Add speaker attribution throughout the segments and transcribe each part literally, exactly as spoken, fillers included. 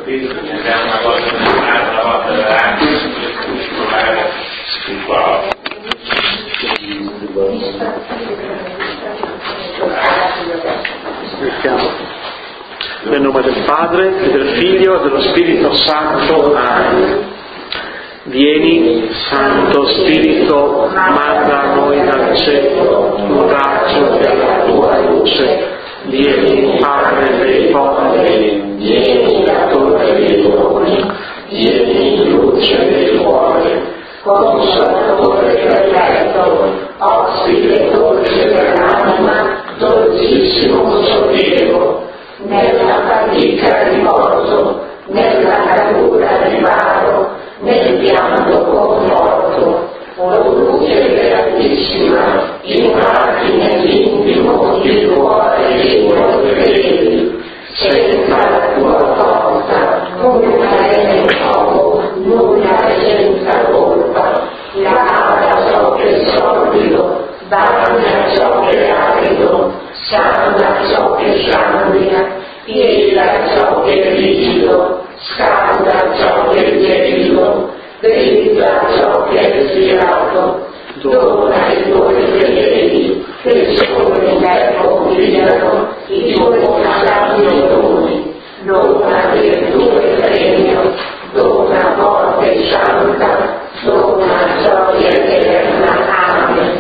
Speaker 1: Cristo, che andiamo una volta nell'anno, una volta dall'anno, per scolare sul cuore.
Speaker 2: Nel nome del Padre, e del Figlio, e dello Spirito Santo. Amen. Vieni, Santo Spirito, manda a noi dal cielo un raggio della tua luce. Vieni, Padre dei poveri, vieni, Datore dei doni, vieni, luce dei cuori, consolatore perfetto, ospite dolce dell'anima, dolcissimo sollievo, nella fatica riposo, nella natura riparo, nel pianto conforto, o luce beatissima, invadi nell'intimo il cuore dei tuoi fedeli, senza la tua porta, nulla è nel fuoco, nulla è senza colpa, lava ciò che è solido, bagna ciò che è arido, sana ciò che sanguina, piega ciò che è rigido, scalda ciò che è gelido, grida ciò che è sfirato, dona ai tuoi fedeli, che solo in te confiano, i tuoi santi doni, dona virtù e premio, dona morte santa, dona gioia eterna. Amen.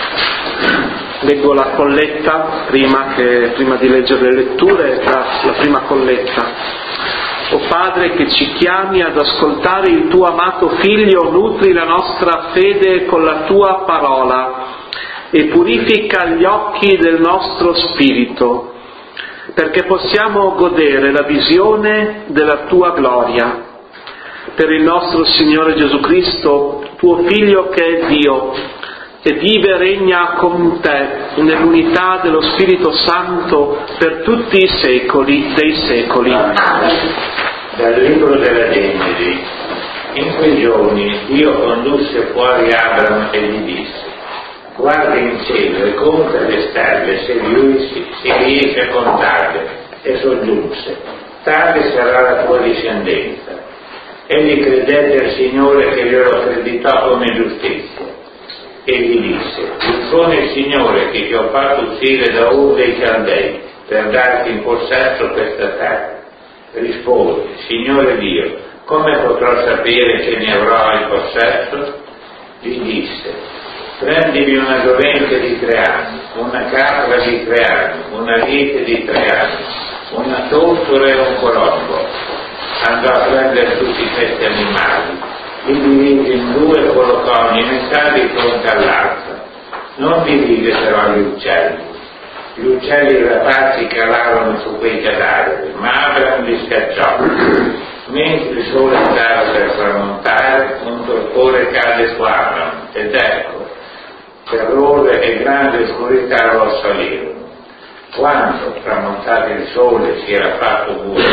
Speaker 2: Leggo la colletta prima, che, prima di leggere le letture, la, la prima colletta. O Padre che ci chiami ad ascoltare il tuo amato Figlio, nutri la nostra fede con la tua parola e purifica gli occhi del nostro spirito, perché possiamo godere la visione della tua gloria. Per il nostro Signore Gesù Cristo, tuo Figlio che è Dio, e vive e regna con te nell'unità dello Spirito Santo per tutti i secoli dei secoli.
Speaker 1: Dal libro della Genesi. In quei giorni Dio condusse fuori Abramo e gli disse: guarda in cielo e conta le stelle, se riesci, se riesci a contarle. E soggiunse: tale sarà la tua discendenza. Egli credette al Signore che glielo accreditò come giustizia. E gli disse: sono il Signore che ti ho fatto uscire da Ur dei Caldei per darti in possesso questa terra. Rispose: Signore Dio, come potrò sapere che ne avrò in possesso? Gli disse: prendimi una giovenca di tre anni, una capra di tre anni, una liepe di tre anni, una tortora e un colombo. Andò a prendere tutti questi animali, li divise in due e collocò ogni metà di fronte all'altra. Non divise però gli uccelli. Gli uccelli rapaci calarono su quei cadaveri, ma Abramo li scacciò. Mentre il sole stava per tramontare, un torpore cade su Abramo, ed ecco, terrore e grande oscurità lo assalirono. Quando, tramontato il sole, si era fatto buio,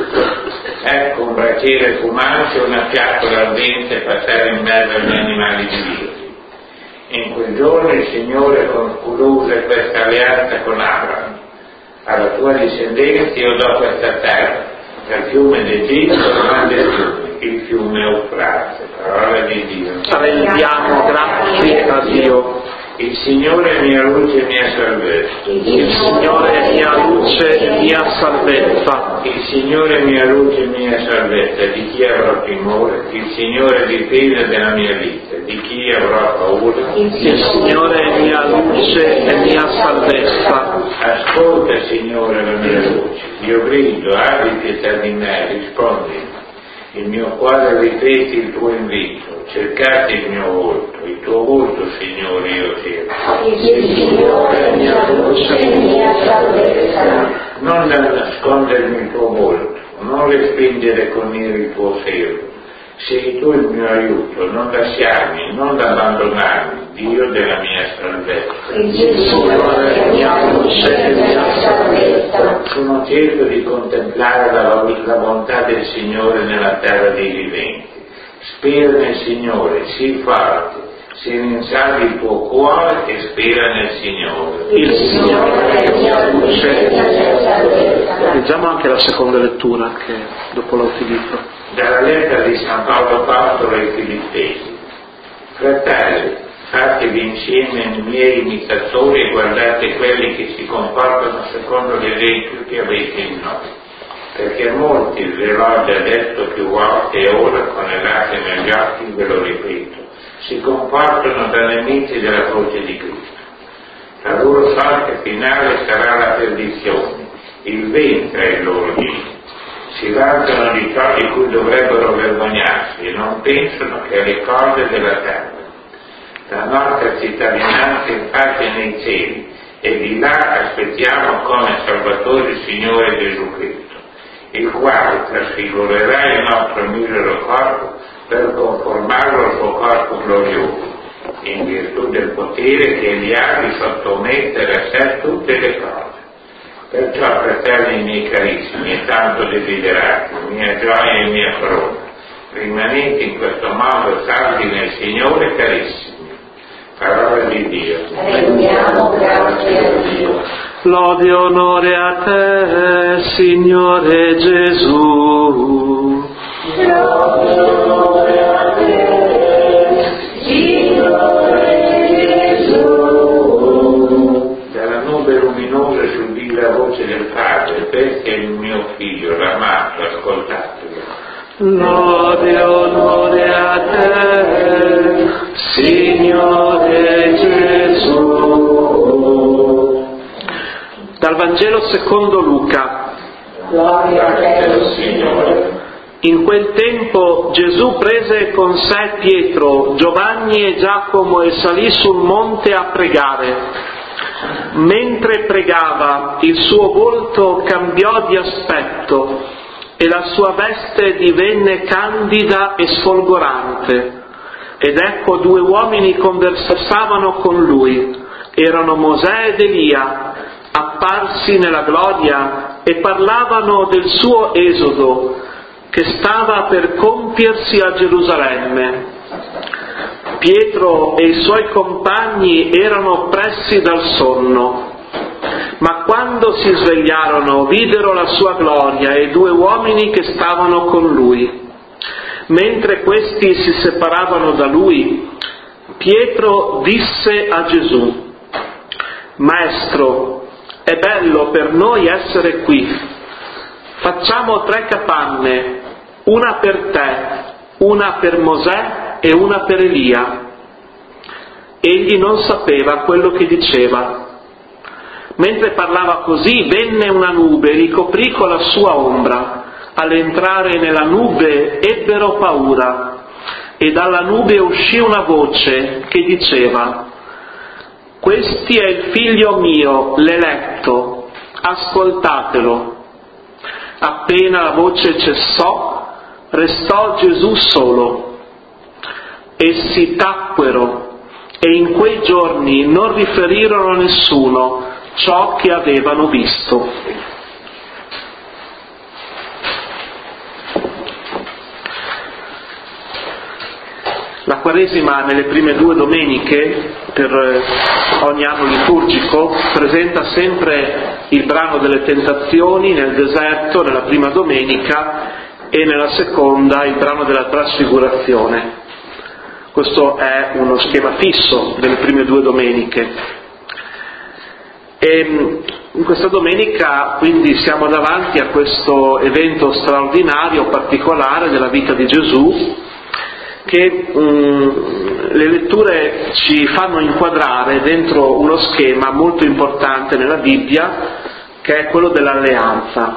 Speaker 1: ecco un braciere fumante e una fiaccola ardente passare in mezzo agli animali divisi. In quel giorno il Signore concluse questa alleanza con Abramo: alla tua discendenza io do questa terra, dal fiume d'Egitto al grande fiume, il fiume Eufrate. Parola di Dio.
Speaker 2: Rendiamo grazie a Dio.
Speaker 1: Il Signore è mia luce e mia salvezza.
Speaker 2: Il Signore è mia luce e mia salvezza.
Speaker 1: Il Signore è mia luce e mia salvezza. Di chi avrò timore? Il Signore è difesa della mia vita. Di chi avrò paura?
Speaker 2: Il Signore è mia luce e mia salvezza.
Speaker 1: Ascolta, Signore, la mia luce. Io grido, abbi pietà di me, rispondi. Il mio cuore ripete il tuo invito, cercate il mio volto, il tuo volto, Signore, io cerco.
Speaker 3: Il Signore è mia luce e mia salvezza.
Speaker 1: Non nascondermi il tuo volto, non respingere con ira il tuo servo. Sei tu il mio aiuto, non lasciarmi, non abbandonarmi, Dio della mia salvezza.
Speaker 3: Il Signore è mia luce e mia salvezza.
Speaker 1: Sono certo di contemplare la, la bontà del Signore nella terra dei viventi. Spero nel Signore, sii forte, si rinsalvi il tuo cuore e spera nel Signore.
Speaker 2: Il Signore è mia luce. Leggiamo anche la seconda lettura che dopo l'ho Filippo.
Speaker 1: Dalla lettera di San Paolo Apostolo ai Filippesi. Fratelli, fatevi insieme i miei imitatori e guardate quelli che si comportano secondo l'esempio che avete in noi. Perché molti, ve l'ho già detto più volte e ora con le lacrime agli occhi ve lo ripeto, si comportano da nemici della croce di Cristo. La loro sorte finale sarà la perdizione, il ventre è il loro Dio. Si vantano di ciò di cui dovrebbero vergognarsi e non pensano che alle cose della terra. La nostra cittadinanza infatti è nei cieli e di là aspettiamo come Salvatore il Signore Gesù Cristo, il quale trasfigurerà il nostro misero corpo per conformarlo al suo corpo glorioso, in virtù del potere che egli ha di sottomettere a sé tutte le cose. Perciò, fratelli miei carissimi e tanto desiderati, mia gioia e mia corona, rimanete in questo modo saldi nel Signore carissimi. Parola di Dio.
Speaker 3: Rendiamo grazie a Dio.
Speaker 2: Lode e onore a te, Signore Gesù.
Speaker 3: Lode e onore a te, Signore Gesù.
Speaker 1: Dalla nube luminosa si udì la voce del Padre, questo è il mio figlio, l'amato, ascoltatelo.
Speaker 2: Lode e onore a te, Signore Gesù. Dal Vangelo secondo Luca.
Speaker 3: Gloria a te, Signore.
Speaker 2: In quel tempo Gesù prese con sé Pietro, Giovanni e Giacomo e salì sul monte a pregare. Mentre pregava, il suo volto cambiò di aspetto e la sua veste divenne candida e sfolgorante. Ed ecco due uomini conversavano con lui. Erano Mosè ed Elia, apparsi nella gloria, e parlavano del suo esodo, che stava per compiersi a Gerusalemme. Pietro e i suoi compagni erano oppressi dal sonno. Ma quando si svegliarono, videro la sua gloria e due uomini che stavano con lui. Mentre questi si separavano da lui, Pietro disse a Gesù: Maestro, è bello per noi essere qui. Facciamo tre capanne, una per te, una per Mosè e una per Elia. Egli non sapeva quello che diceva. Mentre parlava così, venne una nube e ricoprì con la sua ombra. All'entrare nella nube ebbero paura, e dalla nube uscì una voce che diceva: Questi è il figlio mio, l'eletto, ascoltatelo. Appena la voce cessò, restò Gesù solo. Essi tacquero e in quei giorni non riferirono a nessuno ciò che avevano visto. La Quaresima nelle prime due domeniche per ogni anno liturgico presenta sempre il brano delle tentazioni nel deserto nella prima domenica e nella seconda il brano della trasfigurazione. Questo è uno schema fisso delle prime due domeniche. E in questa domenica quindi siamo davanti a questo evento straordinario, particolare della vita di Gesù, che um, le letture ci fanno inquadrare dentro uno schema molto importante nella Bibbia, che è quello dell'alleanza.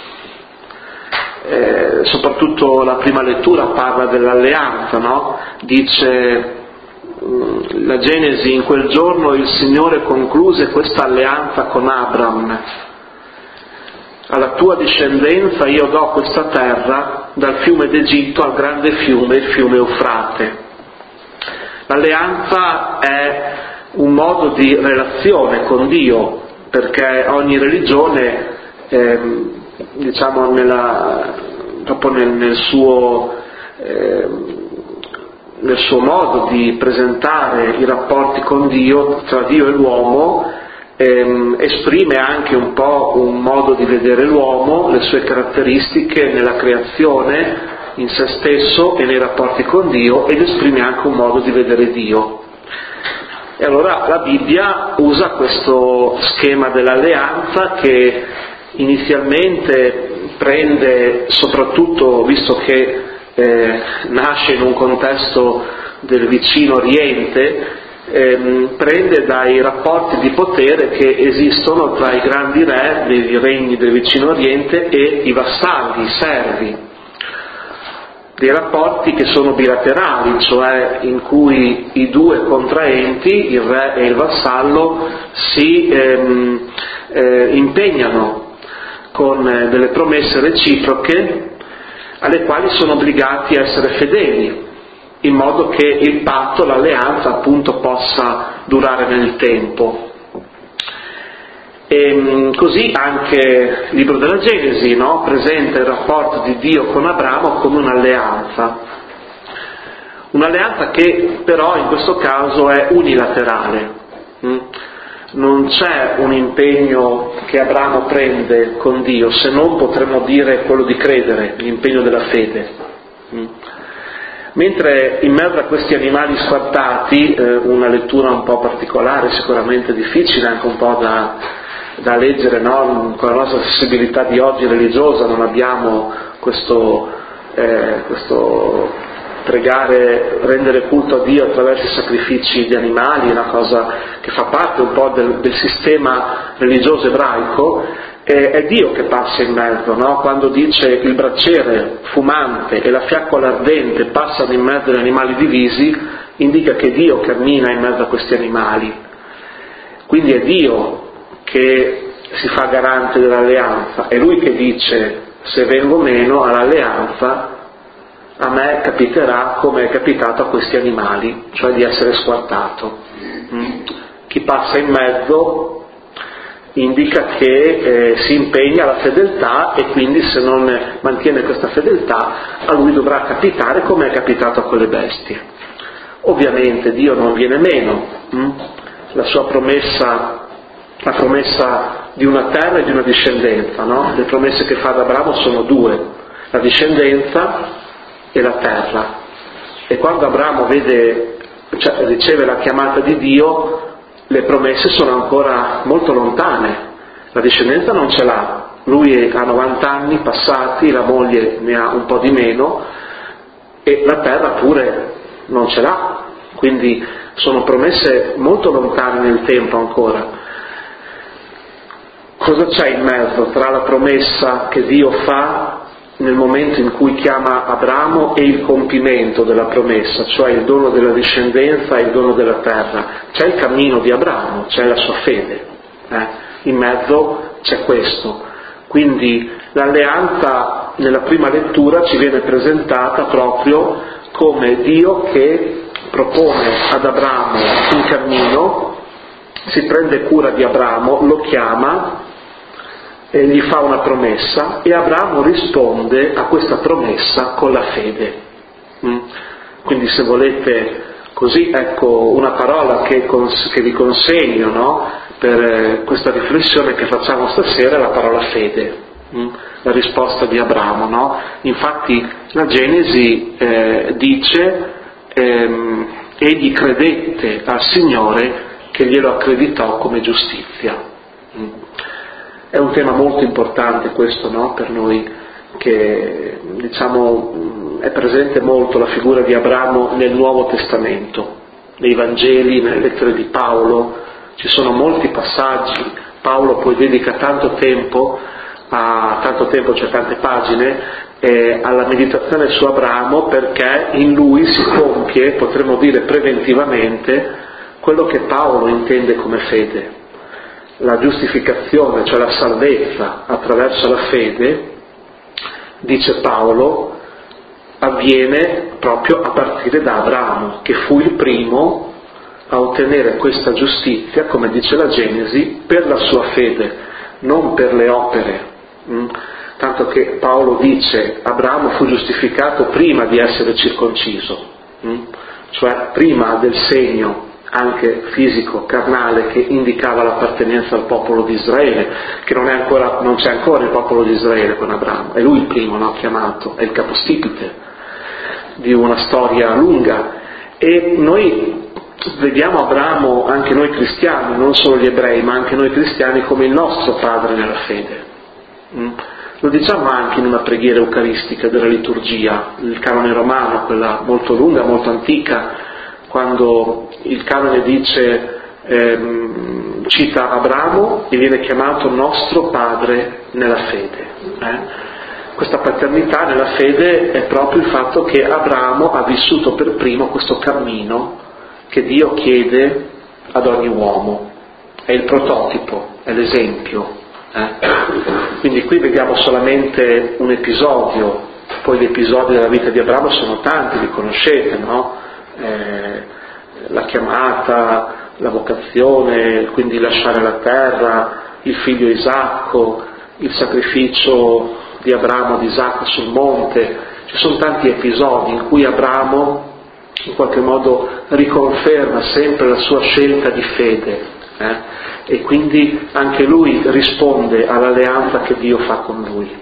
Speaker 2: Eh, soprattutto la prima lettura parla dell'alleanza, no? Dice um, la Genesi: in quel giorno il Signore concluse questa alleanza con Abram. Alla tua discendenza io do questa terra, dal fiume d'Egitto al grande fiume, il fiume Eufrate. L'alleanza è un modo di relazione con Dio, perché ogni religione, eh, diciamo, nella, proprio nel, nel suo, eh, nel suo modo di presentare i rapporti con Dio, tra Dio e l'uomo, ehm, esprime anche un po' un modo di vedere l'uomo, le sue caratteristiche nella creazione, in se stesso e nei rapporti con Dio, ed esprime anche un modo di vedere Dio. E allora la Bibbia usa questo schema dell'alleanza che inizialmente prende, soprattutto visto che eh, nasce in un contesto del vicino Oriente, ehm, prende dai rapporti di potere che esistono tra i grandi re dei regni del vicino Oriente e i vassalli, i servi. Dei rapporti che sono bilaterali, cioè in cui i due contraenti, il re e il vassallo, si ehm, eh, impegnano con eh, delle promesse reciproche alle quali sono obbligati a essere fedeli, in modo che il patto, l'alleanza appunto possa durare nel tempo. E così anche il libro della Genesi, no? Presenta il rapporto di Dio con Abramo come un'alleanza. Un'alleanza che però in questo caso è unilaterale. Non c'è un impegno che Abramo prende con Dio, se non potremmo dire quello di credere, l'impegno della fede. Mentre in mezzo a questi animali squartati, eh, una lettura un po' particolare, sicuramente difficile, anche un po' da... da leggere, no? Con la nostra sensibilità di oggi religiosa non abbiamo questo, eh, questo pregare, rendere culto a Dio attraverso i sacrifici di animali, una cosa che fa parte un po' del, del sistema religioso ebraico. Eh, è Dio che passa in mezzo, no? Quando dice il braciere fumante e la fiaccola ardente passano in mezzo agli animali divisi, indica che Dio cammina in mezzo a questi animali. Quindi è Dio che si fa garante dell'alleanza, è Lui che dice: se vengo meno all'alleanza, a me capiterà come è capitato a questi animali, cioè di essere squartato. Chi passa in mezzo indica che eh, si impegna alla fedeltà, e quindi se non mantiene questa fedeltà a lui dovrà capitare come è capitato a quelle bestie. Ovviamente Dio non viene meno, hm? la sua promessa la promessa di una terra e di una discendenza, no? Le promesse che fa ad Abramo sono due: la discendenza e la terra. E quando Abramo vede, cioè, riceve la chiamata di Dio, le promesse sono ancora molto lontane. La discendenza non ce l'ha, lui ha novanta anni passati, la moglie ne ha un po' di meno, e la terra pure non ce l'ha, quindi sono promesse molto lontane nel tempo ancora. Cosa c'è in mezzo tra la promessa che Dio fa nel momento in cui chiama Abramo e il compimento della promessa, cioè il dono della discendenza e il dono della terra? C'è il cammino di Abramo, c'è la sua fede, eh? In mezzo c'è questo. Quindi l'alleanza nella prima lettura ci viene presentata proprio come Dio che propone ad Abramo un cammino, si prende cura di Abramo, lo chiama e gli fa una promessa, e Abramo risponde a questa promessa con la fede. Quindi, se volete, così, ecco una parola che, cons- che vi consegno, no? Per questa riflessione che facciamo stasera, è la parola fede, la risposta di Abramo, no? Infatti la Genesi eh, dice ehm, egli credette al Signore che glielo accreditò come giustizia. È un tema molto importante questo, no? Per noi, che diciamo è presente molto la figura di Abramo nel Nuovo Testamento, nei Vangeli, nelle lettere di Paolo, ci sono molti passaggi. Paolo poi dedica tanto tempo, a, tanto tempo, cioè tante pagine, eh, alla meditazione su Abramo, perché in lui si compie, potremmo dire preventivamente, quello che Paolo intende come fede. La giustificazione, cioè la salvezza attraverso la fede, dice Paolo, avviene proprio a partire da Abramo, che fu il primo a ottenere questa giustizia, come dice la Genesi, per la sua fede, non per le opere. Tanto che Paolo dice: Abramo fu giustificato prima di essere circonciso. cioè prima del segno anche fisico, carnale, che indicava l'appartenenza al popolo di Israele, che non è ancora, non c'è ancora il popolo di Israele con Abramo, è lui il primo, no, chiamato, è il capostipite di una storia lunga. E noi vediamo Abramo, anche noi cristiani, non solo gli ebrei, ma anche noi cristiani, come il nostro padre nella fede. Mm? Lo diciamo anche in una preghiera eucaristica della liturgia, il canone romano, quella molto lunga, molto antica, quando il canone dice, ehm, cita Abramo e viene chiamato nostro padre nella fede. Eh? Questa paternità nella fede è proprio il fatto che Abramo ha vissuto per primo questo cammino che Dio chiede ad ogni uomo. È il prototipo, è l'esempio. Eh? Quindi qui vediamo solamente un episodio, poi gli episodi della vita di Abramo sono tanti, li conoscete, no? Eh, la chiamata, la vocazione, quindi lasciare la terra, il figlio Isacco, il sacrificio di Abramo ad Isacco sul monte. Ci sono tanti episodi in cui Abramo in qualche modo riconferma sempre la sua scelta di fede, eh? E quindi anche lui risponde all'alleanza che Dio fa con lui.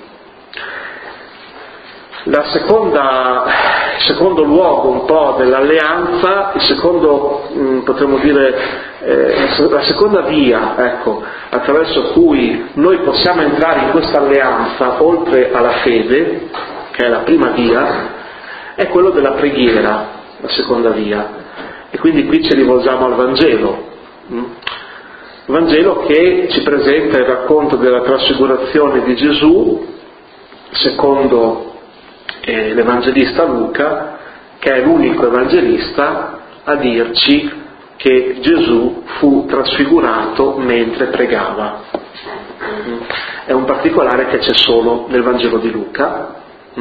Speaker 2: La seconda, il secondo luogo un po' dell'alleanza, il secondo, mh, potremmo dire, eh, la seconda via, ecco, attraverso cui noi possiamo entrare in questa alleanza, oltre alla fede, che è la prima via, è quello della preghiera, la seconda via. E quindi qui ci rivolgiamo al Vangelo. Mh? Il Vangelo che ci presenta il racconto della trasfigurazione di Gesù, secondo eh, l'Evangelista Luca, che è l'unico Evangelista a dirci che Gesù fu trasfigurato mentre pregava. È un particolare che c'è solo nel Vangelo di Luca,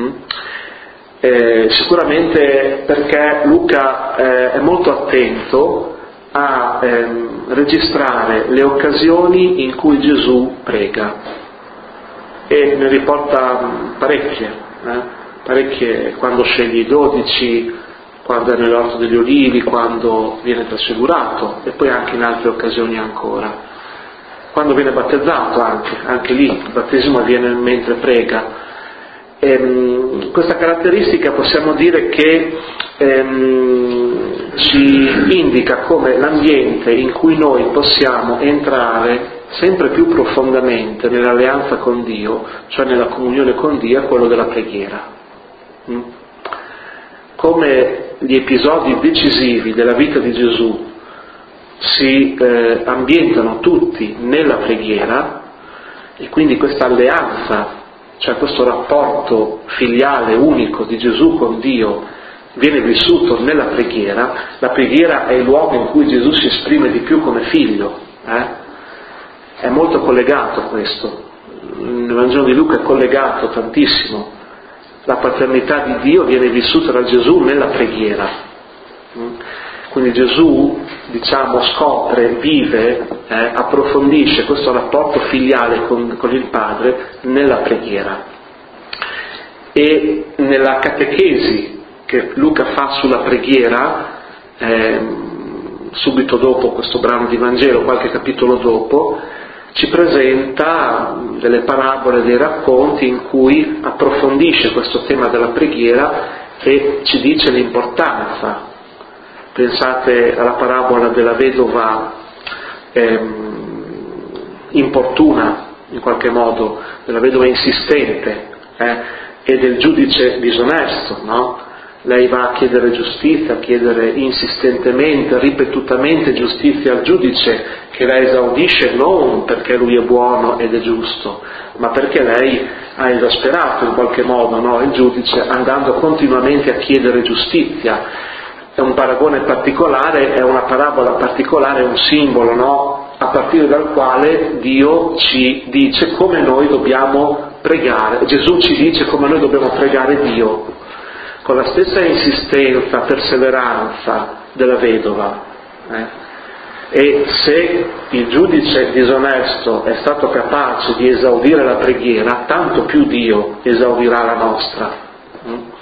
Speaker 2: eh, sicuramente perché Luca eh, è molto attento a ehm, registrare le occasioni in cui Gesù prega, e ne riporta parecchie, eh? parecchie quando sceglie i dodici, quando è nell'Orto degli Olivi, quando viene trasfigurato, e poi anche in altre occasioni ancora. Quando viene battezzato anche, anche lì il battesimo avviene mentre prega. Ehm, questa caratteristica possiamo dire che ehm, ci indica come l'ambiente in cui noi possiamo entrare sempre più profondamente nell'alleanza con Dio, cioè nella comunione con Dio, è quello della preghiera. Mm? Come gli episodi decisivi della vita di Gesù si eh, ambientano tutti nella preghiera, e quindi questa alleanza, cioè questo rapporto filiale unico di Gesù con Dio, viene vissuto nella preghiera. La preghiera è il luogo in cui Gesù si esprime di più come figlio, eh? È molto collegato a questo. Il Vangelo di Luca è collegato tantissimo. La paternità di Dio viene vissuta da Gesù nella preghiera. Quindi Gesù, diciamo, scopre, vive, eh, approfondisce questo rapporto filiale con, con il Padre nella preghiera. E nella catechesi che Luca fa sulla preghiera, eh, subito dopo questo brano di Vangelo, qualche capitolo dopo, ci presenta delle parabole, dei racconti in cui approfondisce questo tema della preghiera e ci dice l'importanza. Pensate alla parabola della vedova ehm, importuna, in qualche modo, della vedova insistente, eh, e del giudice disonesto, no? Lei va a chiedere giustizia, a chiedere insistentemente, ripetutamente giustizia al giudice, che la esaudisce non perché lui è buono ed è giusto, ma perché lei ha esasperato in qualche modo, no, il giudice, andando continuamente a chiedere giustizia. È un paragone particolare, è una parabola particolare, è un simbolo, no? A partire dal quale Dio ci dice come noi dobbiamo pregare, Gesù ci dice come noi dobbiamo pregare Dio, con la stessa insistenza, perseveranza della vedova. Eh? E se il giudice disonesto è stato capace di esaudire la preghiera, tanto più Dio esaudirà la nostra.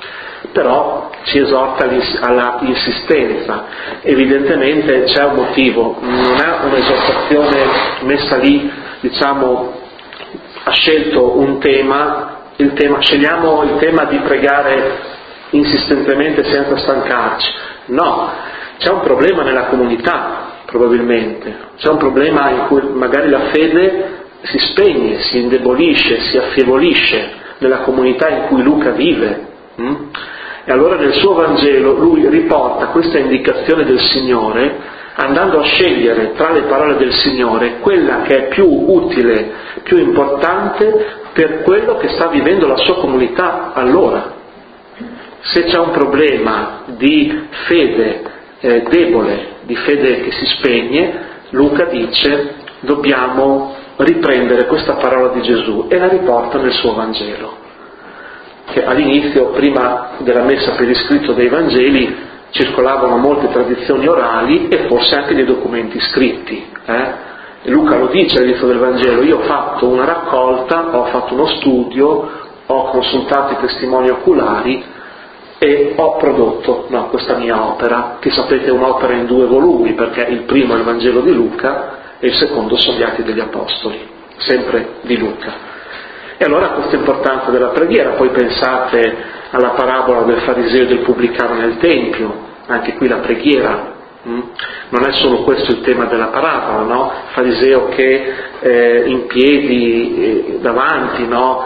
Speaker 2: però ci esorta alla insistenza. Evidentemente c'è un motivo, non è un'esortazione messa lì, diciamo, ha scelto un tema, il tema, scegliamo il tema di pregare insistentemente senza stancarci. No, c'è un problema nella comunità, probabilmente, c'è un problema in cui magari la fede si spegne, si indebolisce, si affievolisce nella comunità in cui Luca vive. Mm? E allora nel suo Vangelo lui riporta questa indicazione del Signore, andando a scegliere tra le parole del Signore quella che è più utile, più importante per quello che sta vivendo la sua comunità allora. Se c'è un problema di fede eh, debole, di fede che si spegne, Luca dice dobbiamo riprendere questa parola di Gesù e la riporta nel suo Vangelo, che all'inizio, prima della messa per iscritto dei Vangeli, circolavano molte tradizioni orali e forse anche dei documenti scritti. Eh? Luca lo dice all'inizio del Vangelo: io ho fatto una raccolta, ho fatto uno studio, ho consultato i testimoni oculari e ho prodotto no, questa mia opera, che sapete è un'opera in due volumi, perché il primo è il Vangelo di Luca e il secondo sono gli Atti degli Apostoli, sempre di Luca. E allora questa importanza della preghiera, poi pensate alla parabola del fariseo e del pubblicano nel Tempio, anche qui la preghiera, mh? non è solo questo il tema della parabola, no? Il fariseo che eh, in piedi eh, davanti, no?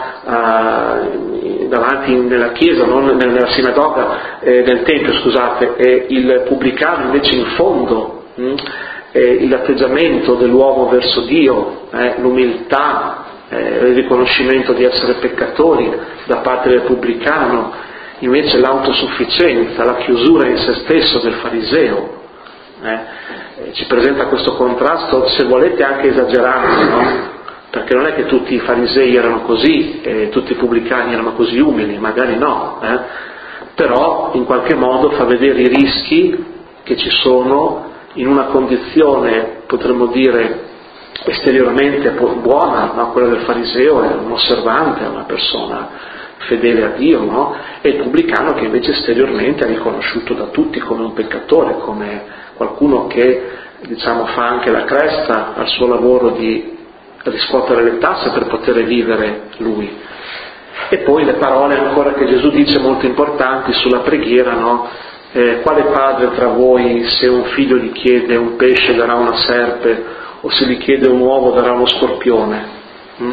Speaker 2: uh, davanti nella chiesa, non nella sinagoga, eh, nel Tempio, scusate, e il pubblicano invece in fondo, mh? Eh, l'atteggiamento dell'uomo verso Dio, eh, l'umiltà, Eh, il riconoscimento di essere peccatori da parte del pubblicano, invece l'autosufficienza, la chiusura in se stesso del fariseo. Eh, eh, ci presenta questo contrasto, se volete anche esagerato, no? Perché non è che tutti i farisei erano così e tutti i pubblicani erano così umili, magari no, eh? Però in qualche modo fa vedere i rischi che ci sono in una condizione, potremmo dire, esteriormente buona, no? Quella del fariseo è un osservante, è una persona fedele a Dio, no? E il pubblicano che invece esteriormente è riconosciuto da tutti come un peccatore, come qualcuno che, diciamo, fa anche la cresta al suo lavoro di riscuotere le tasse per poter vivere lui. E poi le parole ancora che Gesù dice molto importanti sulla preghiera, no? Eh, quale padre tra voi, se un figlio gli chiede un pesce darà una serpe, o se gli chiede un uovo darà uno scorpione? Mm?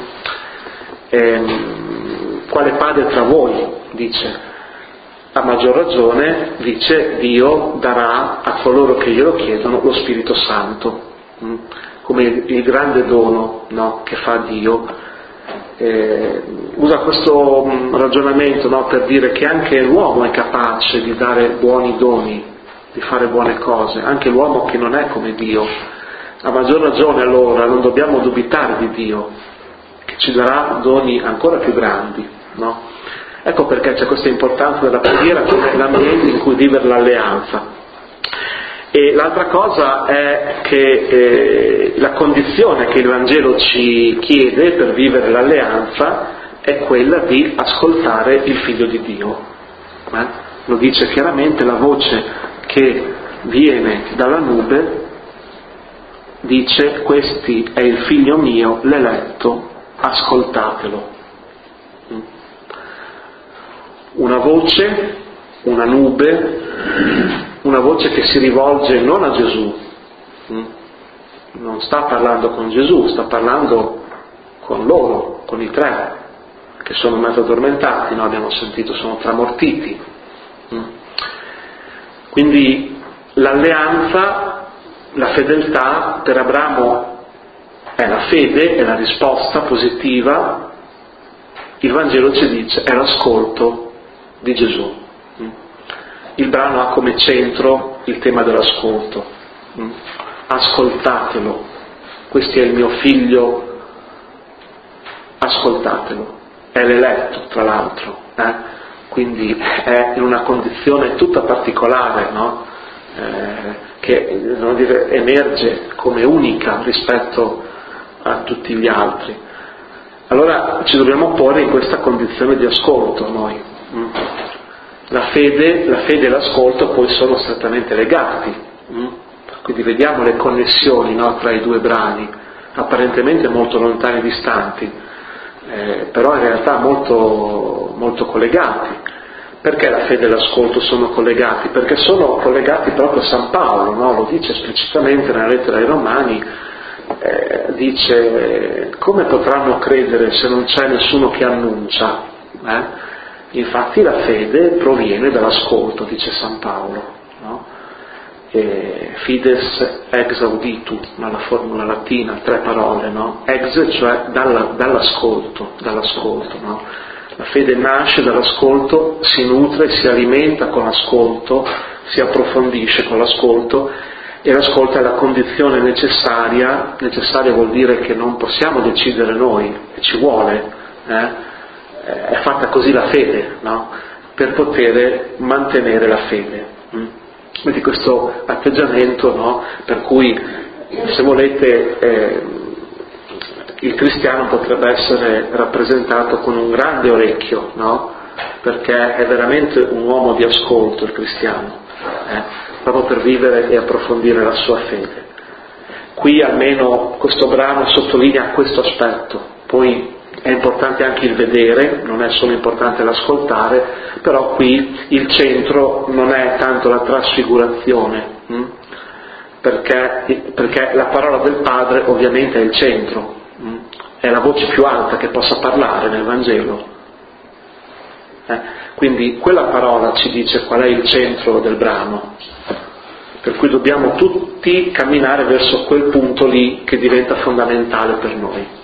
Speaker 2: Ehm, quale padre tra voi, dice, a maggior ragione, dice, Dio darà a coloro che glielo chiedono lo Spirito Santo, mm? come il, il grande dono, no? che fa Dio. Eh, usa questo mm, ragionamento, no? per dire che anche l'uomo è capace di dare buoni doni, di fare buone cose, anche l'uomo che non è come Dio. A maggior ragione allora non dobbiamo dubitare di Dio, che ci darà doni ancora più grandi, no? Ecco perché c'è questa importanza della preghiera come l'ambiente in cui vivere l'alleanza. E l'altra cosa è che eh, la condizione che il Vangelo ci chiede per vivere l'alleanza è quella di ascoltare il Figlio di Dio. Eh? Lo dice chiaramente la voce che viene dalla nube, dice: questi è il figlio mio, l'eletto, ascoltatelo. Una voce, una nube, una voce che si rivolge non a Gesù, non sta parlando con Gesù, sta parlando con loro, con i tre, che sono mezzo addormentati, no? Abbiamo sentito, sono tramortiti. Quindi l'alleanza, la fedeltà per Abramo è la fede, è la risposta positiva. Il Vangelo ci dice è l'ascolto di Gesù. Il brano ha come centro il tema dell'ascolto. Ascoltatelo, questo è il mio figlio, ascoltatelo. È l'eletto, tra l'altro, eh? Quindi è in una condizione tutta particolare, no? Eh, che non dire, emerge come unica rispetto a tutti gli altri. Allora ci dobbiamo porre in questa condizione di ascolto noi. La fede, la fede e l'ascolto poi sono strettamente legati, mm? Quindi vediamo le connessioni, no, tra i due brani, apparentemente molto lontani e distanti, eh, però in realtà molto, molto collegati. Perché la fede e l'ascolto sono collegati? Perché sono collegati proprio a San Paolo, no? Lo dice esplicitamente nella lettera ai Romani, eh, dice come potranno credere se non c'è nessuno che annuncia? Eh? Infatti la fede proviene dall'ascolto, dice San Paolo, no? E fides ex auditu, nella formula latina, tre parole, no? Ex, cioè dalla, dall'ascolto, dall'ascolto, no? La fede nasce dall'ascolto, si nutre, si alimenta con l'ascolto, si approfondisce con l'ascolto, e l'ascolto è la condizione necessaria. Necessaria vuol dire che non possiamo decidere noi, ci vuole, eh? È fatta così la fede, no? Per poter mantenere la fede. Quindi questo atteggiamento, no? Per cui, se volete, eh, il cristiano potrebbe essere rappresentato con un grande orecchio, no? Perché è veramente un uomo di ascolto il cristiano, eh? proprio per vivere e approfondire la sua fede. Qui almeno questo brano sottolinea questo aspetto. Poi è importante anche il vedere, non è solo importante l'ascoltare, però qui il centro non è tanto la trasfigurazione, hm? perché, perché la parola del Padre ovviamente è il centro, hm? è la voce più alta che possa parlare nel Vangelo. Eh? Quindi quella parola ci dice qual è il centro del brano, per cui dobbiamo tutti camminare verso quel punto lì che diventa fondamentale per noi.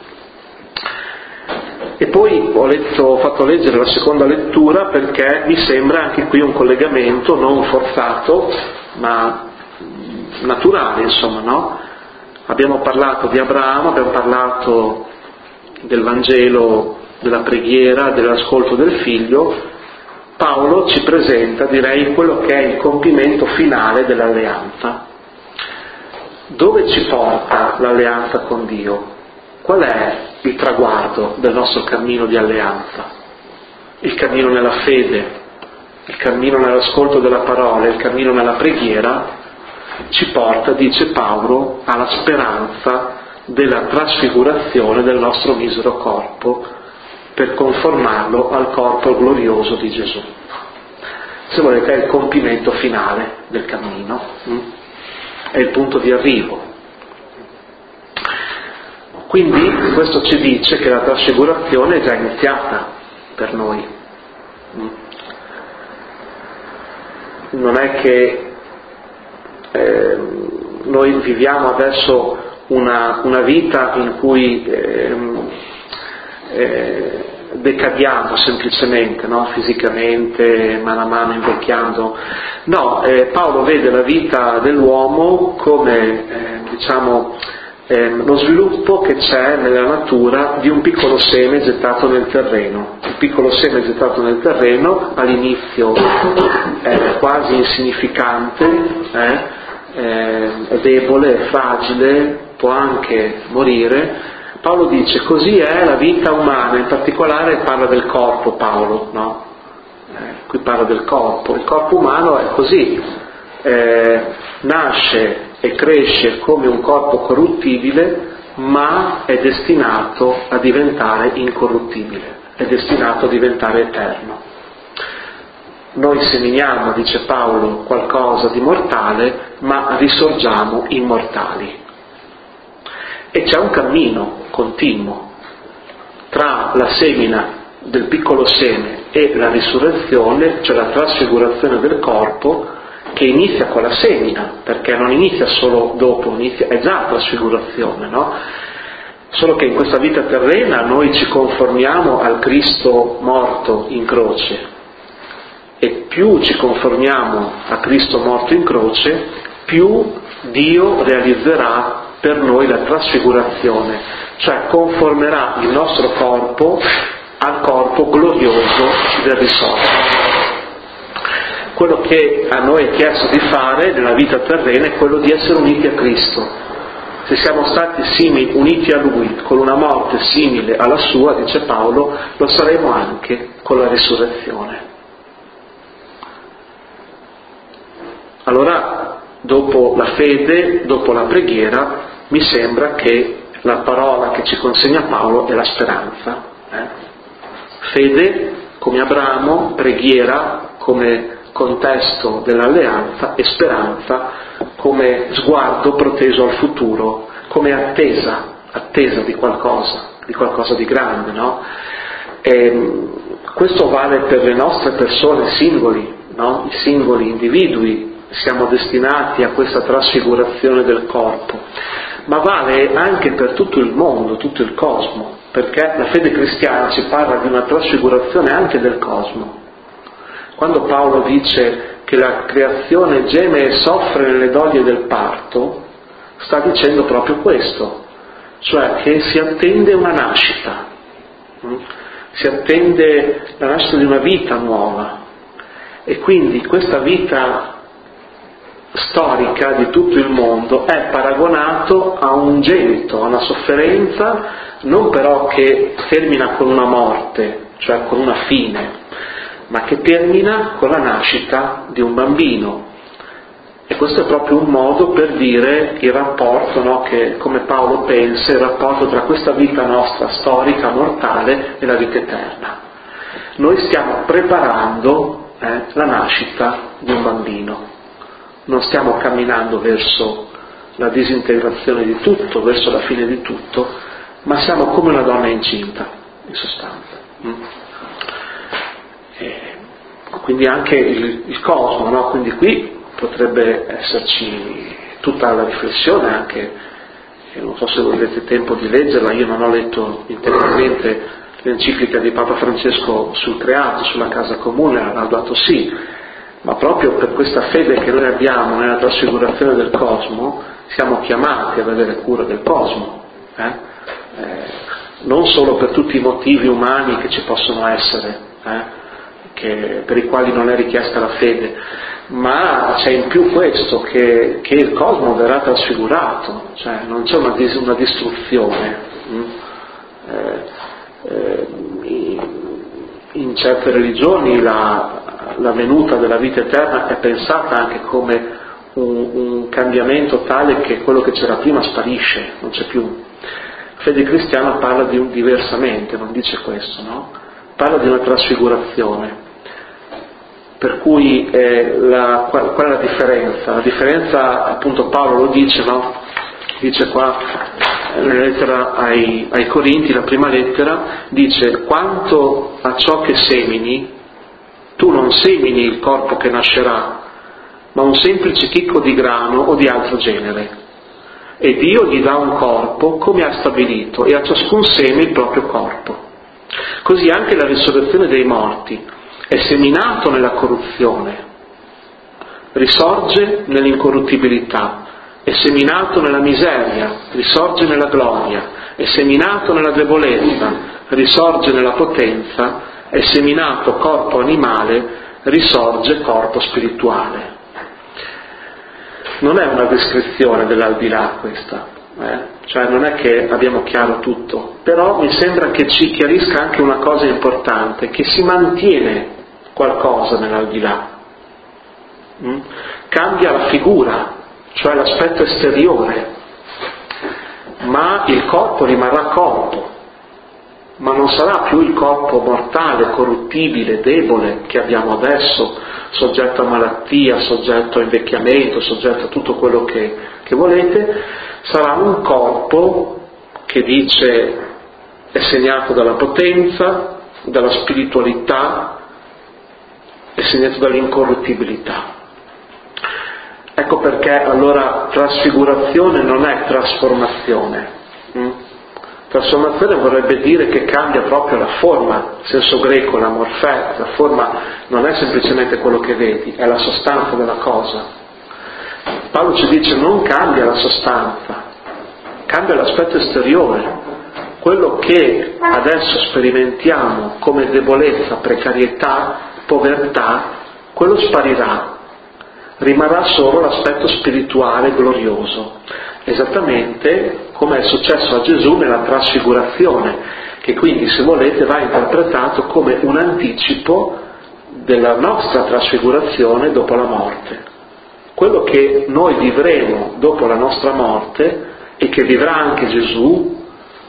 Speaker 2: E poi ho, letto, ho fatto leggere la seconda lettura perché mi sembra anche qui un collegamento non forzato ma naturale, insomma, no? Abbiamo parlato di Abramo, abbiamo parlato del Vangelo, della preghiera, dell'ascolto del figlio. Paolo ci presenta, direi, quello che è il compimento finale dell'alleanza. Dove ci porta l'alleanza con Dio? Qual è il traguardo del nostro cammino di alleanza? Il cammino nella fede, il cammino nell'ascolto della parola, il cammino nella preghiera ci porta, dice Paolo, alla speranza della trasfigurazione del nostro misero corpo per conformarlo al corpo glorioso di Gesù. Se volete, è il compimento finale del cammino, è il punto di arrivo. Quindi questo ci dice che la trasfigurazione è già iniziata per noi. Non è che eh, noi viviamo adesso una, una vita in cui eh, eh, decadiamo semplicemente, no? Fisicamente, mano a mano invecchiando. No, eh, Paolo vede la vita dell'uomo come, eh, diciamo, Eh, lo sviluppo che c'è nella natura di un piccolo seme gettato nel terreno. Il piccolo seme gettato nel terreno all'inizio è quasi insignificante, eh, eh, è debole, è fragile, può anche morire. Paolo dice così è la vita umana, in particolare parla del corpo Paolo, no? Eh, qui parla del corpo. Il corpo umano è così, eh, nasce e cresce come un corpo corruttibile, ma è destinato a diventare incorruttibile, è destinato a diventare eterno. Noi seminiamo, dice Paolo, qualcosa di mortale, ma risorgiamo immortali. E c'è un cammino continuo tra la semina del piccolo seme e la risurrezione, cioè la trasfigurazione del corpo, che inizia con la semina, perché non inizia solo dopo, inizia, è già trasfigurazione, no? Solo che in questa vita terrena noi ci conformiamo al Cristo morto in croce, e più ci conformiamo a Cristo morto in croce, più Dio realizzerà per noi la trasfigurazione, cioè conformerà il nostro corpo al corpo glorioso del risorto. Quello che a noi è chiesto di fare nella vita terrena è quello di essere uniti a Cristo. Se siamo stati simili, uniti a Lui con una morte simile alla sua, dice Paolo, lo saremo anche con la risurrezione. allora dopo la fede, dopo la preghiera, mi sembra che la parola che ci consegna Paolo è la speranza. Eh? Fede come Abramo, preghiera come contesto dell'alleanza e speranza come sguardo proteso al futuro, come attesa, attesa di qualcosa, di qualcosa di grande, no? E questo vale per le nostre persone singoli, no? I singoli individui siamo destinati a questa trasfigurazione del corpo, ma vale anche per tutto il mondo, tutto il cosmo, perché la fede cristiana ci parla di una trasfigurazione anche del cosmo. Quando Paolo dice che la creazione geme e soffre nelle doglie del parto, sta dicendo proprio questo, cioè che si attende una nascita, si attende la nascita di una vita nuova, e quindi questa vita storica di tutto il mondo è paragonato a un gemito, a una sofferenza, non però che termina con una morte, cioè con una fine, ma che termina con la nascita di un bambino. E questo è proprio un modo per dire il rapporto, no, che come Paolo pensa, il rapporto tra questa vita nostra storica, mortale, e la vita eterna. Noi stiamo preparando eh, la nascita di un bambino. Non stiamo camminando verso la disintegrazione di tutto, verso la fine di tutto, ma siamo come una donna incinta, in sostanza. Mm? E quindi anche il, il cosmo, no? Quindi qui potrebbe esserci tutta la riflessione, anche, non so se avete tempo di leggerla, io non ho letto integralmente l'enciclica di Papa Francesco sul creato, sulla casa comune, ha dato sì, ma proprio per questa fede che noi abbiamo nella trasfigurazione del cosmo, siamo chiamati ad avere cura del cosmo, eh? Eh, non solo per tutti i motivi umani che ci possono essere, eh? Che, per i quali non è richiesta la fede, ma c'è in più questo, che, che il cosmo verrà trasfigurato, cioè non c'è una, dis, una distruzione. Mm? Eh, eh, in certe religioni la, la venuta della vita eterna è pensata anche come un, un cambiamento tale che quello che c'era prima sparisce, non c'è più. La fede cristiana parla di un diversamente, non dice questo, no? Parla di una trasfigurazione. Per cui eh, la, qual, qual è la differenza? La differenza, appunto, Paolo lo dice, no? Dice qua nella lettera ai, ai Corinti, la prima lettera, dice: quanto a ciò che semini, tu non semini il corpo che nascerà, ma un semplice chicco di grano o di altro genere. E Dio gli dà un corpo come ha stabilito, e a ciascun seme il proprio corpo. Così anche la risurrezione dei morti è seminato nella corruzione, risorge nell'incorruttibilità, è seminato nella miseria, risorge nella gloria, è seminato nella debolezza, risorge nella potenza, è seminato corpo animale, risorge corpo spirituale. Non è una descrizione dell'aldilà questa, eh? Cioè non è che abbiamo chiaro tutto, però mi sembra che ci chiarisca anche una cosa importante, che si mantiene qualcosa nell'aldilà. Mm? Cambia la figura, cioè l'aspetto esteriore, ma il corpo rimarrà corpo, ma non sarà più il corpo mortale, corruttibile, debole che abbiamo adesso, soggetto a malattia, soggetto a invecchiamento, soggetto a tutto quello che, che volete. Sarà un corpo che dice è segnato dalla potenza, dalla spiritualità, è segnato dall'incorruttibilità. Ecco perché allora trasfigurazione non è trasformazione. Mm? Trasformazione vorrebbe dire che cambia proprio la forma, in senso greco, la morfè, la forma non è semplicemente quello che vedi, è la sostanza della cosa. Paolo ci dice non cambia la sostanza, cambia l'aspetto esteriore. Quello che adesso sperimentiamo come debolezza, precarietà, povertà, quello sparirà. Rimarrà solo l'aspetto spirituale glorioso, esattamente come è successo a Gesù nella trasfigurazione, che quindi, se volete, va interpretato come un anticipo della nostra trasfigurazione dopo la morte, quello che noi vivremo dopo la nostra morte e che vivrà anche Gesù,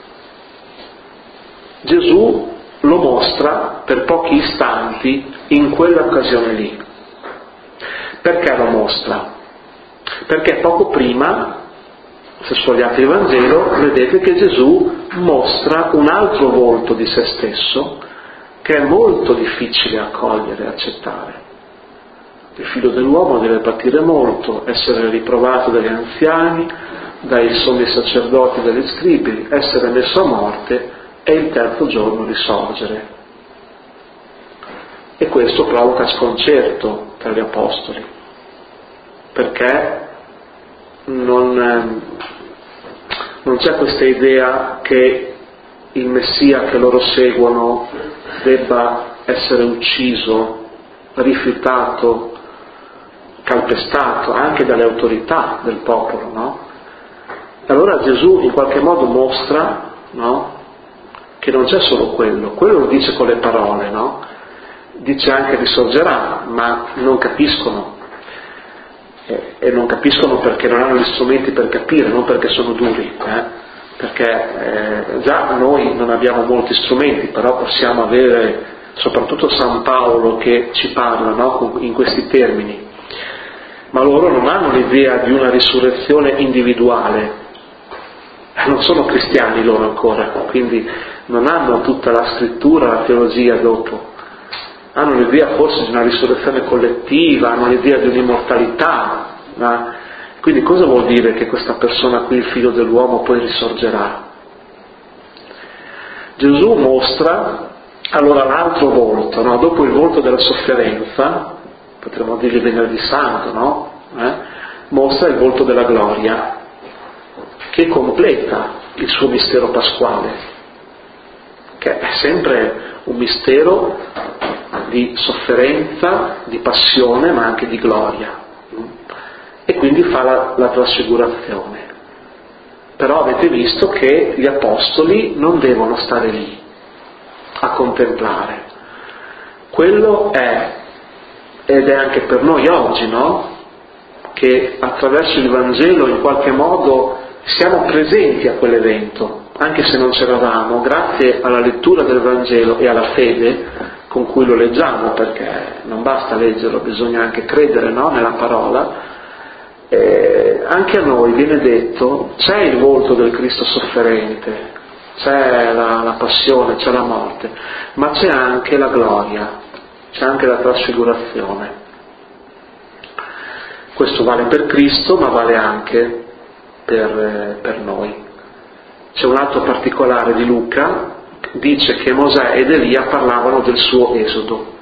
Speaker 2: Gesù lo mostra per pochi istanti in quell'occasione lì. Perché lo mostra? Perché poco prima, se sfogliate il Vangelo, vedete che Gesù mostra un altro volto di se stesso che è molto difficile accogliere e accettare. Il figlio dell'uomo deve patire molto, essere riprovato dagli anziani, dai sommi sacerdoti e dagli scribi, essere messo a morte e il terzo giorno risorgere. E questo provoca sconcerto tra gli apostoli, perché non, non c'è questa idea che il Messia che loro seguono debba essere ucciso, rifiutato, calpestato anche dalle autorità del popolo, no? Allora Gesù in qualche modo mostra, no, che non c'è solo quello, quello lo dice con le parole, no? Dice anche risorgerà, ma non capiscono, e, e non capiscono perché non hanno gli strumenti per capire, non perché sono duri, eh? Perché eh, già noi non abbiamo molti strumenti, però possiamo avere soprattutto San Paolo che ci parla, no, in questi termini. Ma loro non hanno l'idea di una risurrezione individuale, non sono cristiani loro ancora, quindi non hanno tutta la scrittura, la teologia dopo, hanno l'idea forse di una risurrezione collettiva, hanno l'idea di un'immortalità, no? Quindi cosa vuol dire che questa persona qui, il figlio dell'uomo, poi risorgerà? Gesù mostra allora l'altro volto, no? Dopo il volto della sofferenza, potremmo dire il venerdì santo, no? Eh? Mostra il volto della gloria, che completa il suo mistero pasquale, che è sempre un mistero di sofferenza, di passione, ma anche di gloria. E quindi fa la, la trasfigurazione. Però avete visto che gli apostoli non devono stare lì a contemplare. Quello è, ed è anche per noi oggi, no? Che attraverso il Vangelo in qualche modo siamo presenti a quell'evento, anche se non c'eravamo, grazie alla lettura del Vangelo e alla fede con cui lo leggiamo, perché non basta leggerlo, bisogna anche credere, no? Nella parola. Eh, anche a noi viene detto, c'è il volto del Cristo sofferente, c'è la, la passione, c'è la morte, ma c'è anche la gloria, c'è anche la trasfigurazione. Questo vale per Cristo, ma vale anche per, eh, per noi. C'è un altro particolare di Luca, dice che Mosè ed Elia parlavano del suo esodo.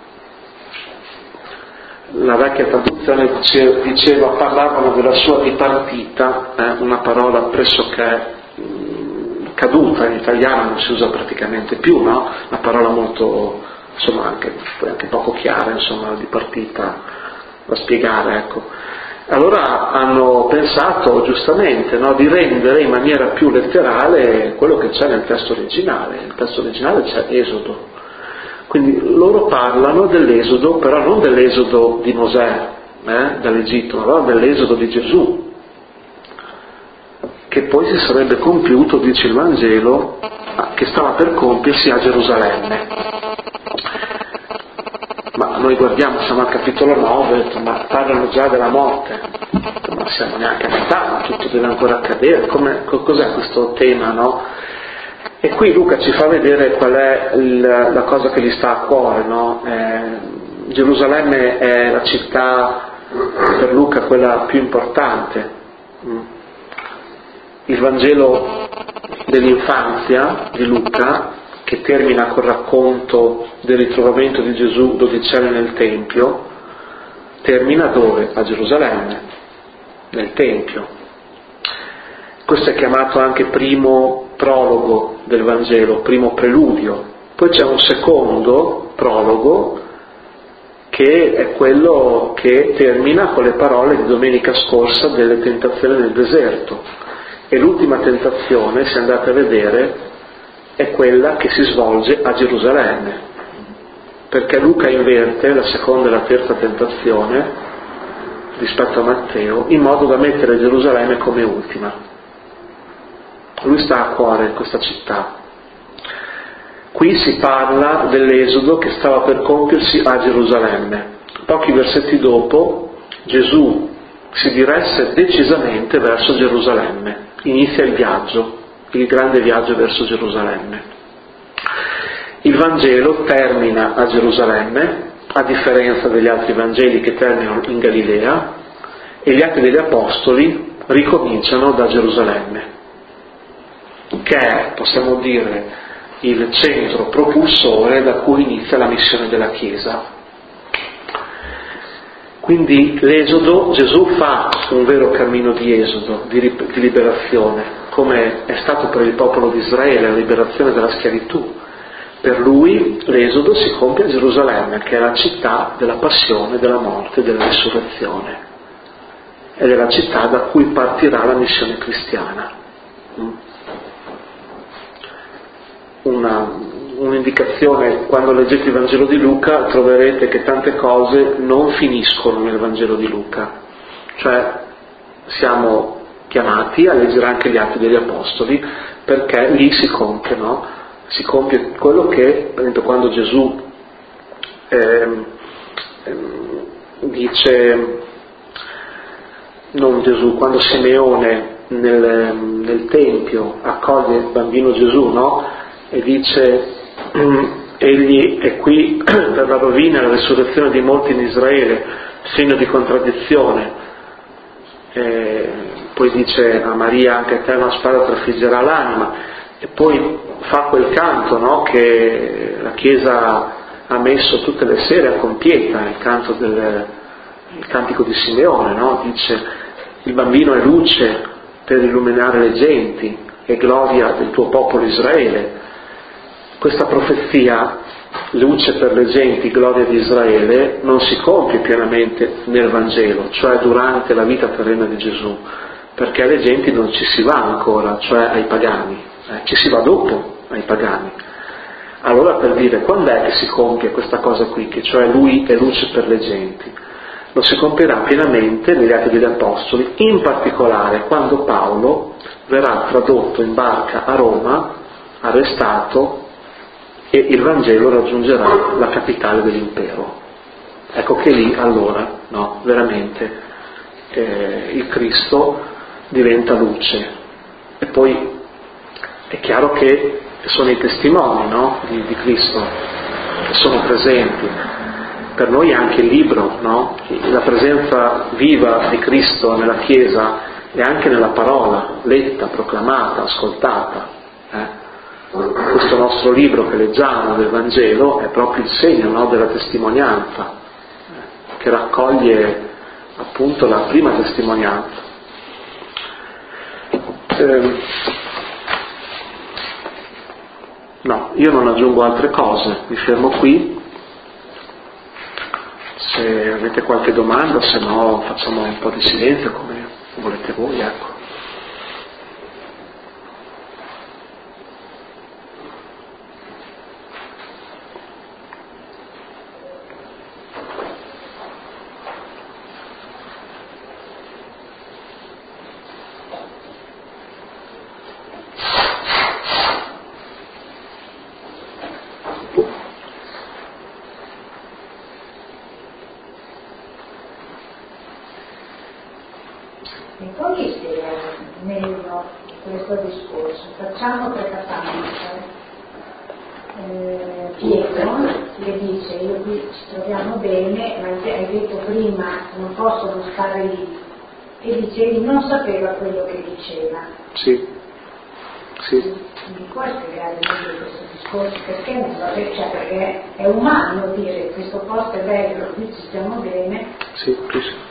Speaker 2: La vecchia traduzione diceva parlavano della sua dipartita, eh, una parola pressoché mh, caduta, in italiano non si usa praticamente più, no? Una parola molto, insomma, anche, anche poco chiara, insomma, la dipartita da spiegare, ecco. Allora hanno pensato giustamente, no, di rendere in maniera più letterale quello che c'è nel testo originale. Nel testo originale c'è Esodo. Quindi loro parlano dell'esodo, però non dell'esodo di Mosè, eh, dall'Egitto, ma dell'esodo di Gesù, che poi si sarebbe compiuto, dice il Vangelo, che stava per compiersi a Gerusalemme. Ma noi guardiamo, siamo al capitolo nove, ma parlano già della morte, non siamo neanche a metà, ma tutto deve ancora accadere. Come, cos'è questo tema, no? E qui Luca ci fa vedere qual è il, la cosa che gli sta a cuore, no? Eh, Gerusalemme è la città per Luca quella più importante. Il Vangelo dell'infanzia di Luca, che termina col racconto del ritrovamento di Gesù dodicenne nel Tempio, termina dove? A Gerusalemme, nel Tempio. Questo è chiamato anche primo prologo del Vangelo, primo preludio. Poi c'è un secondo prologo che è quello che termina con le parole di domenica scorsa delle tentazioni nel deserto. E l'ultima tentazione, se andate a vedere, è quella che si svolge a Gerusalemme. Perché Luca inverte la seconda e la terza tentazione, rispetto a Matteo, in modo da mettere Gerusalemme come ultima. Lui sta a cuore questa città. Qui si parla dell'esodo che stava per compiersi a Gerusalemme. Pochi versetti dopo Gesù si diresse decisamente verso Gerusalemme, inizia il viaggio, il grande viaggio verso Gerusalemme. Il Vangelo termina a Gerusalemme, a differenza degli altri Vangeli che terminano in Galilea, e gli Atti degli Apostoli ricominciano da Gerusalemme, che è, possiamo dire, il centro propulsore da cui inizia la missione della Chiesa. Quindi l'Esodo, Gesù fa un vero cammino di esodo, di, di liberazione, come è stato per il popolo di Israele la liberazione dalla schiavitù. Per lui l'Esodo si compie a Gerusalemme, che è la città della passione, della morte e della risurrezione. Ed è la città da cui partirà la missione cristiana. Una, un'indicazione, quando leggete il Vangelo di Luca troverete che tante cose non finiscono nel Vangelo di Luca, cioè siamo chiamati a leggere anche gli Atti degli Apostoli, perché lì si compie, no? Si compie quello che, per esempio, quando Gesù eh, eh, dice, non Gesù, quando Simeone nel, nel Tempio accoglie il bambino Gesù, no? E dice, egli è qui per la rovina e la resurrezione di molti in Israele, segno di contraddizione. E poi dice a Maria, anche a te una spada trafiggerà l'anima, e poi fa quel canto, no, che la Chiesa ha messo tutte le sere a compieta, il canto del il cantico di Simeone, no? Dice, il bambino è luce per illuminare le genti e gloria del tuo popolo Israele. Questa profezia, luce per le genti, gloria di Israele, non si compie pienamente nel Vangelo, cioè durante la vita terrena di Gesù, perché alle genti non ci si va ancora, cioè ai pagani, eh, ci si va dopo ai pagani. Allora, per dire, quando è che si compie questa cosa qui, che cioè lui è luce per le genti? Lo si compierà pienamente negli Atti degli Apostoli, in particolare quando Paolo verrà tradotto in barca a Roma, arrestato, e il Vangelo raggiungerà la capitale dell'impero. Ecco che lì allora, no, veramente eh, il Cristo diventa luce. E poi è chiaro che sono i testimoni, no, di, di Cristo che sono presenti. Per noi è anche il libro, no? La presenza viva di Cristo nella Chiesa è anche nella parola, letta, proclamata, ascoltata. Eh? Questo nostro libro che leggiamo del Vangelo è proprio il segno, no, della testimonianza, eh, che raccoglie appunto la prima testimonianza. Eh, no, io non aggiungo altre cose, mi fermo qui. Se avete qualche domanda, se no facciamo un po' di silenzio come volete voi, ecco.
Speaker 4: Mi puoi spiegare meglio questo discorso? Facciamo tre capanze. Eh, Pietro le dice, io qui ci troviamo bene, ma hai detto prima non possono stare lì, e dicevi non sapeva quello che diceva.
Speaker 2: Sì, sì.
Speaker 4: Mi puoi spiegare meglio questo discorso? Perché non lo cioè, perché è umano dire questo posto è bello, qui ci stiamo bene.
Speaker 2: Sì, sì.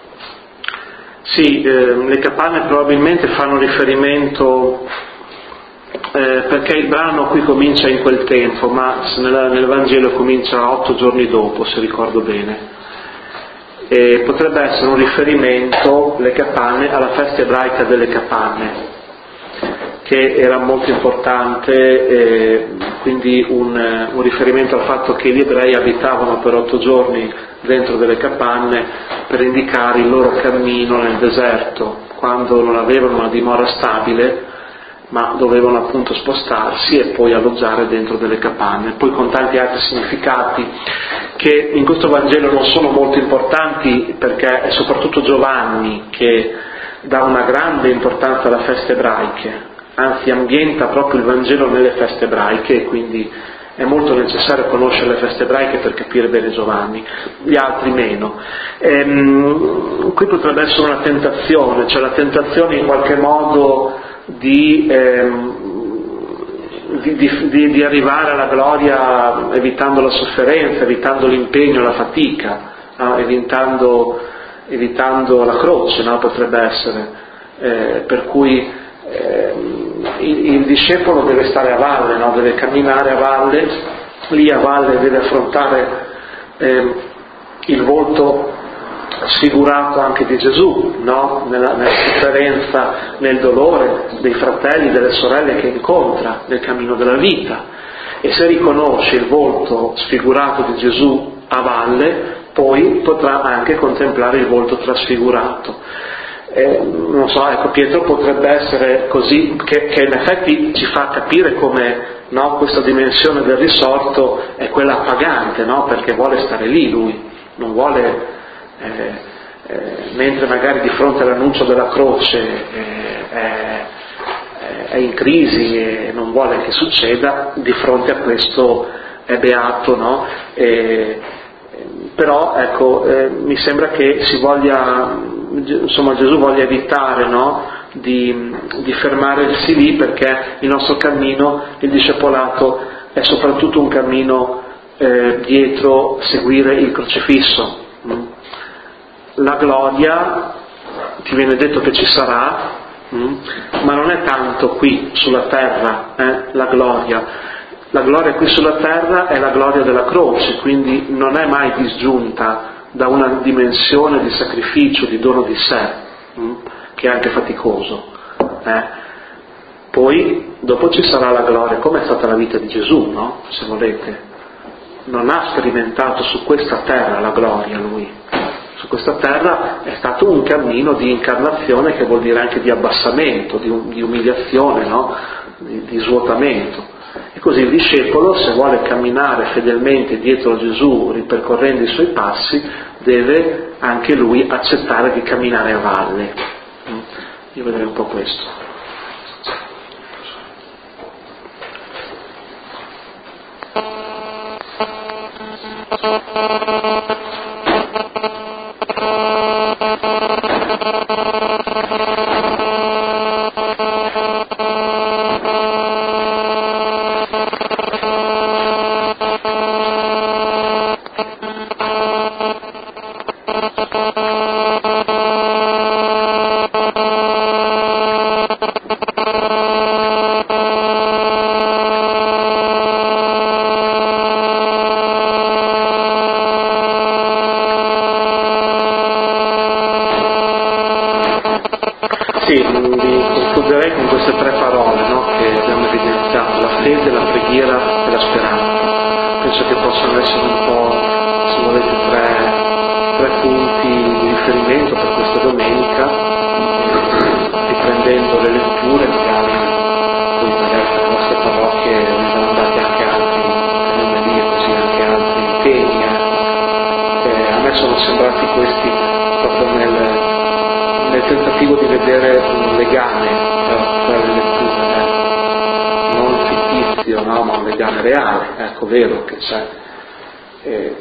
Speaker 2: Sì, eh, le capanne probabilmente fanno riferimento, eh, perché il brano qui comincia in quel tempo, ma nel, nel Vangelo comincia otto giorni dopo, se ricordo bene. E potrebbe essere un riferimento, le capanne, alla festa ebraica delle capanne, che era molto importante, eh, quindi un, un riferimento al fatto che gli ebrei abitavano per otto giorni dentro delle capanne per indicare il loro cammino nel deserto, quando non avevano una dimora stabile, ma dovevano appunto spostarsi e poi alloggiare dentro delle capanne, poi con tanti altri significati che in questo Vangelo non sono molto importanti, perché è soprattutto Giovanni che dà una grande importanza alle feste ebraiche, anzi ambienta proprio il Vangelo nelle feste ebraiche, e quindi è molto necessario conoscere le feste ebraiche per capire bene Giovanni, gli altri meno. Ehm, qui potrebbe essere una tentazione, cioè la tentazione in qualche modo di, ehm, di, di, di arrivare alla gloria evitando la sofferenza, evitando l'impegno, la fatica, no? evitando, evitando la croce, no? Potrebbe essere, eh, per cui eh, il, il discepolo deve stare a valle, no? Deve camminare a valle, lì a valle deve affrontare eh, il volto sfigurato anche di Gesù, no? nella, nella sofferenza, nel dolore dei fratelli, delle sorelle che incontra nel cammino della vita, e se riconosce il volto sfigurato di Gesù a valle, poi potrà anche contemplare il volto trasfigurato. Eh, non so, ecco, Pietro potrebbe essere così, che, che in effetti ci fa capire come, no, questa dimensione del risorto è quella appagante, no? Perché vuole stare lì lui, non vuole Eh, eh, mentre magari di fronte all'annuncio della croce eh, è, è in crisi e non vuole che succeda, di fronte a questo è beato, no? E, però ecco, eh, mi sembra che si voglia, insomma Gesù voglia evitare, no? di, di fermarsi lì, perché il nostro cammino, il discepolato, è soprattutto un cammino eh, dietro seguire il crocifisso. La gloria, ti viene detto che ci sarà, mh? ma non è tanto qui sulla terra, eh? la gloria. La gloria qui sulla terra è la gloria della croce, quindi non è mai disgiunta da una dimensione di sacrificio, di dono di sé, mh? che è anche faticoso. Eh? Poi, dopo ci sarà la gloria, come è stata la vita di Gesù, no? Se volete. Non ha sperimentato su questa terra la gloria lui. Su questa terra è stato un cammino di incarnazione, che vuol dire anche di abbassamento, di, um, di umiliazione, no? di, di svuotamento. E così il discepolo, se vuole camminare fedelmente dietro Gesù, ripercorrendo i suoi passi, deve anche lui accettare di camminare a valle. Io vedrei un po' questo. Vero che c'è. Eh,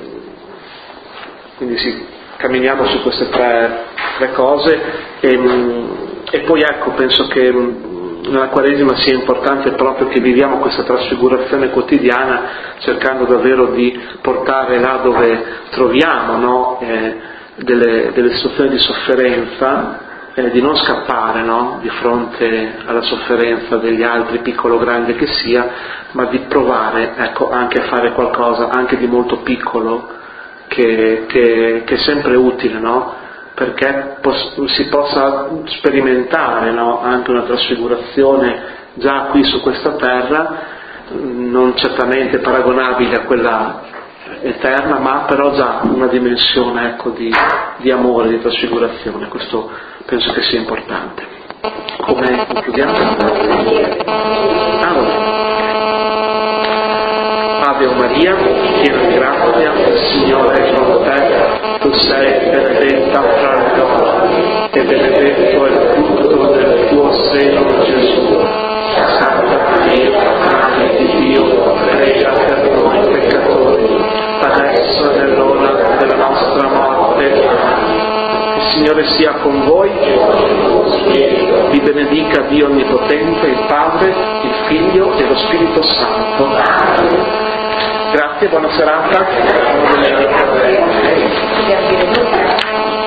Speaker 2: quindi sì, camminiamo su queste tre, tre cose e, e poi ecco, penso che nella Quaresima sia importante proprio che viviamo questa trasfigurazione quotidiana, cercando davvero di portare là dove troviamo, no? eh, delle, delle situazioni di sofferenza, eh, di non scappare, no? di fronte alla sofferenza degli altri, piccolo o grande che sia, ma di provare, ecco, anche a fare qualcosa anche di molto piccolo, che, che, che è sempre utile, no? Perché pos- si possa sperimentare, no? Anche una trasfigurazione già qui su questa terra, non certamente paragonabile a quella eterna, ma però già una dimensione, ecco, di, di amore, di trasfigurazione. Questo penso che sia importante. Come concludiamo? Allora, Ave Maria, piena di grazia, il Signore è con te, tu sei benedetta fra le donne, e benedetto è il frutto del tuo seno, Gesù. Santa Maria, Madre di Dio, prega per noi peccatori, adesso è nell'ora della nostra morte. Amen. Il Signore sia con voi, vi benedica Dio Onnipotente, il Padre, il Figlio e lo Spirito Santo. Grazie, buona serata.